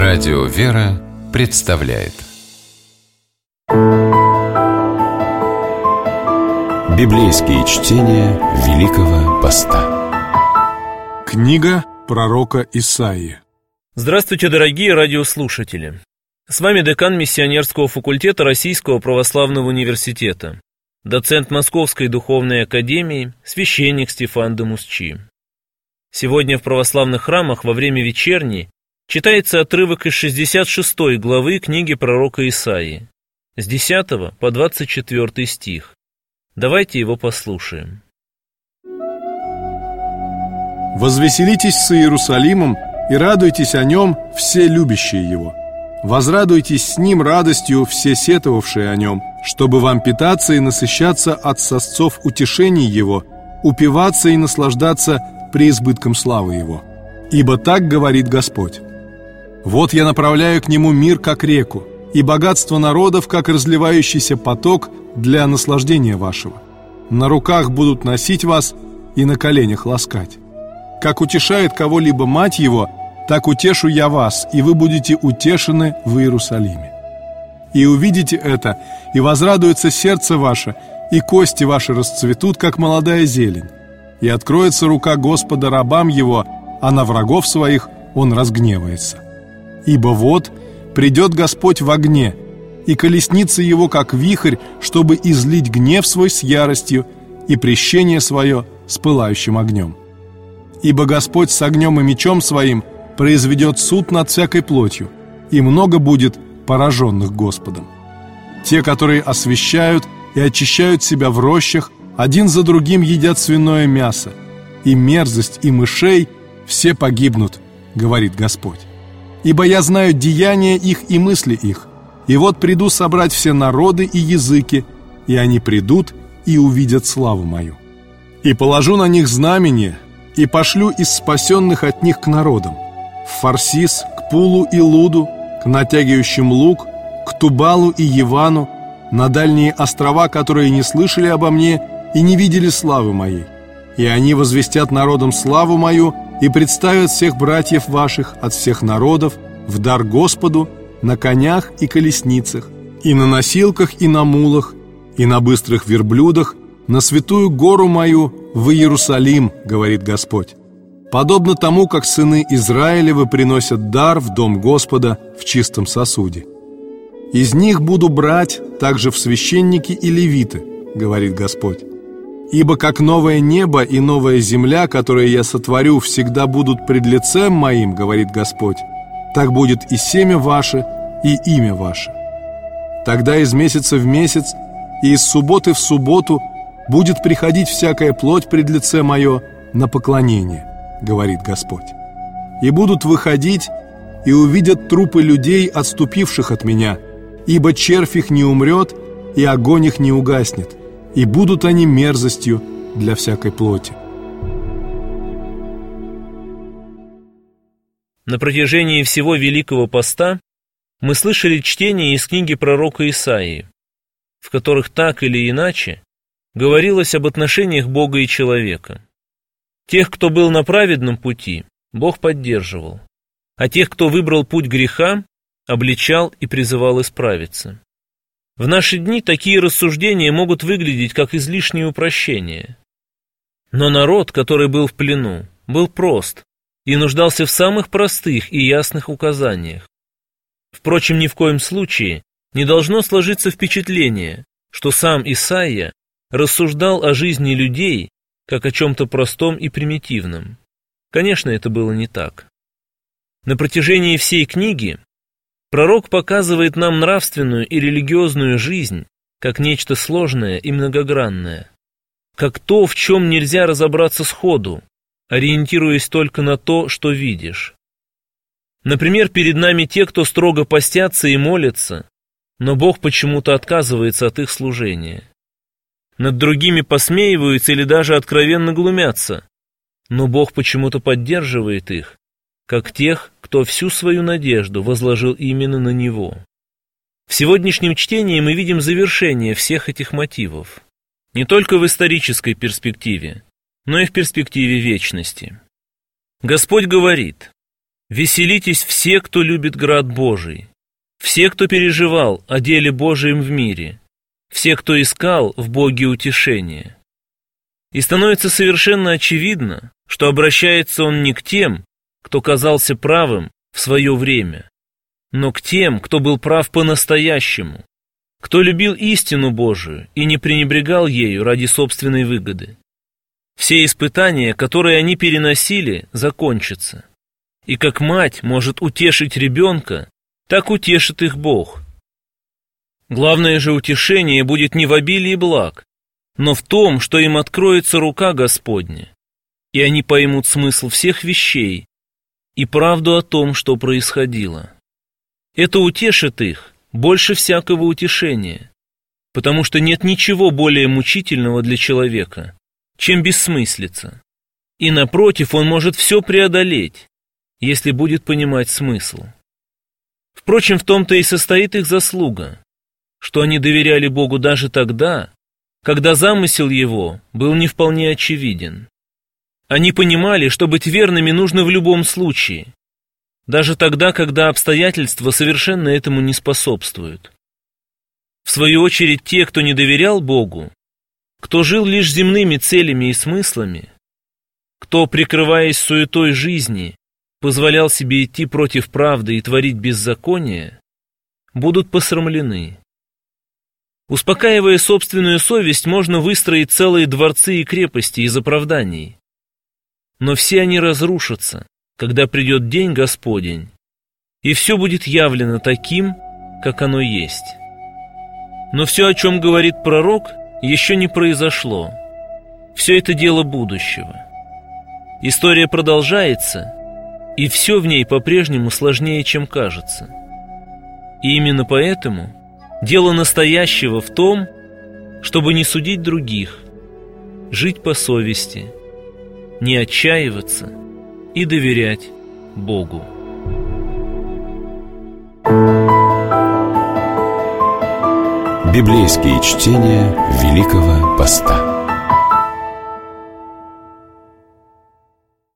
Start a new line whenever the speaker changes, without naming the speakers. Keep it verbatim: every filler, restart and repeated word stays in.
Радио «Вера» представляет библейские чтения Великого Поста.
Книга пророка Исаии.
Здравствуйте, дорогие радиослушатели! С вами декан миссионерского факультета Российского православного университета, доцент Московской духовной академии, священник Стефан де Мусчи. Сегодня в православных храмах во время вечерней читается отрывок из шестьдесят шестой главы книги пророка Исаии, с десятого по двадцать четвёртый стих. Давайте его послушаем.
«Возвеселитесь с Иерусалимом и радуйтесь о нем, все любящие его. Возрадуйтесь с ним радостью, все сетовавшие о нем, чтобы вам питаться и насыщаться от сосцов утешений его, упиваться и наслаждаться преизбытком славы его. Ибо так говорит Господь: вот я направляю к нему мир, как реку, и богатство народов, как разливающийся поток для наслаждения вашего. На руках будут носить вас и на коленях ласкать. Как утешает кого-либо мать его, так утешу я вас, и вы будете утешены в Иерусалиме. И увидите это, и возрадуется сердце ваше, и кости ваши расцветут, как молодая зелень. И откроется рука Господа рабам его, а на врагов своих он разгневается. Ибо вот придет Господь в огне, и колесница его, как вихрь, чтобы излить гнев свой с яростью и прещение свое с пылающим огнем. Ибо Господь с огнем и мечом своим произведет суд над всякой плотью, и много будет пораженных Господом. Те, которые освящают и очищают себя в рощах, один за другим едят свиное мясо, и мерзость, и мышей все погибнут, говорит Господь. Ибо я знаю деяния их и мысли их, и вот приду собрать все народы и языки, и они придут и увидят славу мою. И положу на них знамение, и пошлю из спасенных от них к народам, в Фарсис, к Пулу и Луду, к натягивающим лук, к Тубалу и Явану, на дальние острова, которые не слышали обо мне и не видели славы моей. И они возвестят народам славу мою и представят всех братьев ваших от всех народов в дар Господу на конях и колесницах, и на носилках и на мулах, и на быстрых верблюдах, на святую гору мою в Иерусалим, говорит Господь. Подобно тому, как сыны Израилевы приносят дар в дом Господа в чистом сосуде. Из них буду брать также в священники и левиты, говорит Господь. Ибо как новое небо и новая земля, которые я сотворю, всегда будут пред лицем моим, говорит Господь, так будет и семя ваше, и имя ваше. Тогда из месяца в месяц и из субботы в субботу будет приходить всякая плоть пред лице мое на поклонение, говорит Господь. И будут выходить и увидят трупы людей, отступивших от меня, ибо червь их не умрет, и огонь их не угаснет, и будут они мерзостью для всякой плоти.
На протяжении всего Великого Поста мы слышали чтения из книги пророка Исаии, в которых так или иначе говорилось об отношениях Бога и человека. Тех, кто был на праведном пути, Бог поддерживал, а тех, кто выбрал путь греха, обличал и призывал исправиться. В наши дни такие рассуждения могут выглядеть как излишнее упрощение. Но народ, который был в плену, был прост и нуждался в самых простых и ясных указаниях. Впрочем, ни в коем случае не должно сложиться впечатление, что сам Исаия рассуждал о жизни людей как о чем-то простом и примитивном. Конечно, это было не так. На протяжении всей книги пророк показывает нам нравственную и религиозную жизнь как нечто сложное и многогранное, как то, в чем нельзя разобраться сходу, ориентируясь только на то, что видишь. Например, перед нами те, кто строго постятся и молятся, но Бог почему-то отказывается от их служения. Над другими посмеиваются или даже откровенно глумятся, но Бог почему-то поддерживает их, как тех, кто всю свою надежду возложил именно на Него. В сегодняшнем чтении мы видим завершение всех этих мотивов, не только в исторической перспективе, но и в перспективе вечности. Господь говорит: Веселитесь все, кто любит град Божий, все, кто переживал о деле Божием в мире, все, кто искал в Боге утешение. И становится совершенно очевидно, что обращается он не к тем, кто казался правым в свое время, но к тем, кто был прав по-настоящему, кто любил истину Божию и не пренебрегал ею ради собственной выгоды. Все испытания, которые они переносили, закончатся. И как мать может утешить ребенка, так утешит их Бог. Главное же утешение будет не в обилии благ, но в том, что им откроется рука Господня, и они поймут смысл всех вещей и правду о том, что происходило. Это утешит их больше всякого утешения, потому что нет ничего более мучительного для человека, чем бессмыслица. И напротив, он может все преодолеть, если будет понимать смысл. Впрочем, в том-то и состоит их заслуга, что они доверяли Богу даже тогда, когда замысел Его был не вполне очевиден. Они понимали, что быть верными нужно в любом случае, даже тогда, когда обстоятельства совершенно этому не способствуют. В свою очередь, те, кто не доверял Богу, кто жил лишь земными целями и смыслами, кто, прикрываясь суетой жизни, позволял себе идти против правды и творить беззаконие, будут посрамлены. Успокаивая собственную совесть, можно выстроить целые дворцы и крепости из оправданий. Но все они разрушатся, когда придет день Господень, и все будет явлено таким, как оно есть. Но все, о чем говорит пророк, еще не произошло. Все это дело будущего. История продолжается, и все в ней по-прежнему сложнее, чем кажется. И именно поэтому дело настоящего в том, чтобы не судить других, жить по совести, не отчаиваться и доверять Богу.
Библейские чтения Великого Поста.